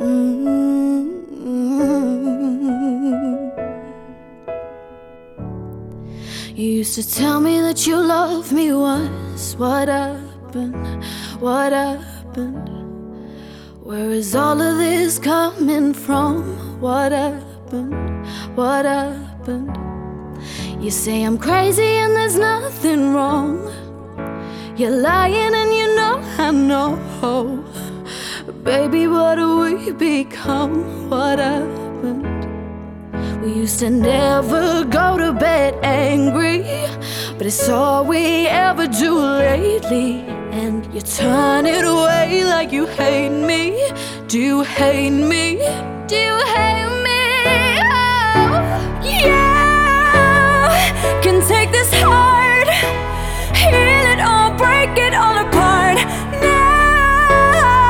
You used to tell me that you loved me once. What happened? What happened? Where is all of this coming from? What happened? What happened? You say I'm crazy and there's nothing wrong. You're lying and you know I know. Baby, what do we become? What happened? We used to never go to bed angry, but it's all we ever do lately. And you turn it away like you hate me. Do you hate me? Do you hate me?